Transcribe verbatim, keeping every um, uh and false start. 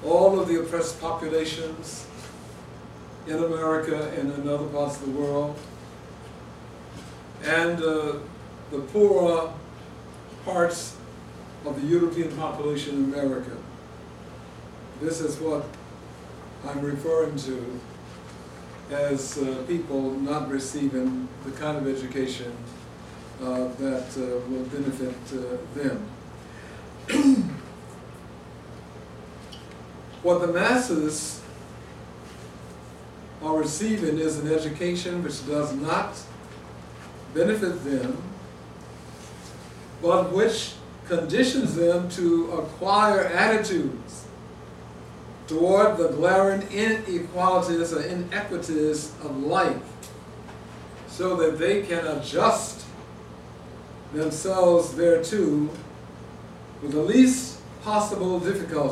all of the oppressed populations in America and in other parts of the world, and uh, the poorer parts of the European population in America. This is what I'm referring to as uh, people not receiving the kind of education uh, that uh, will benefit uh, them. What the masses are receiving is an education which does not benefit them, but which conditions them to acquire attitudes toward the glaring inequalities or inequities of life, so that they can adjust themselves thereto with the least possible difficulty.